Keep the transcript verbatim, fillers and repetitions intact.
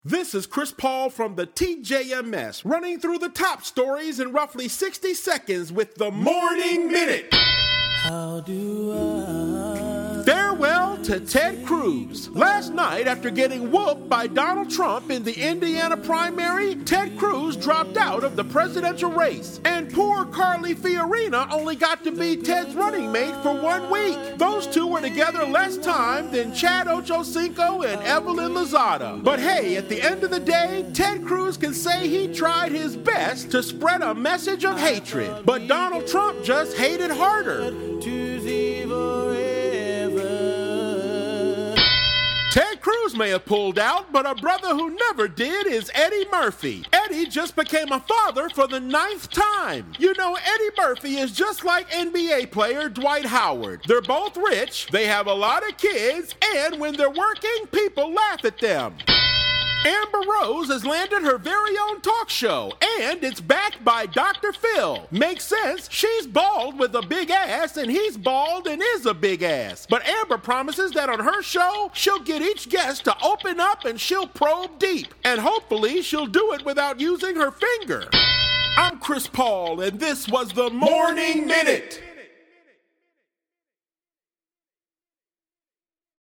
This is Chris Paul from the T J M S, running through the top stories in roughly sixty seconds with the Morning Minute. How do I... Farewell to Ted Cruz. Last night, after getting whooped by Donald Trump in the Indiana primary, Ted Cruz dropped out of the presidential race. And poor Carly Fiorina only got to be Ted's running mate for one week. Those two were together less time than Chad Ochocinco and Evelyn Lozada. But hey, at the end of the day, Ted Cruz can say he tried his best to spread a message of hatred. But Donald Trump just hated harder. Ted Cruz may have pulled out, but a brother who never did is Eddie Murphy. Eddie just became a father for the ninth time. You know, Eddie Murphy is just like N B A player Dwight Howard. They're both rich, they have a lot of kids, and when they're working, people laugh at them. Amber Rose has landed her very own talk show, and it's backed by Doctor Phil. Makes sense, she's bald with a big ass, and he's bald and is a big ass. But Amber promises that on her show, she'll get each guest to open up and she'll probe deep. And hopefully, she'll do it without using her finger. I'm Chris Paul, and this was the Morning Minute.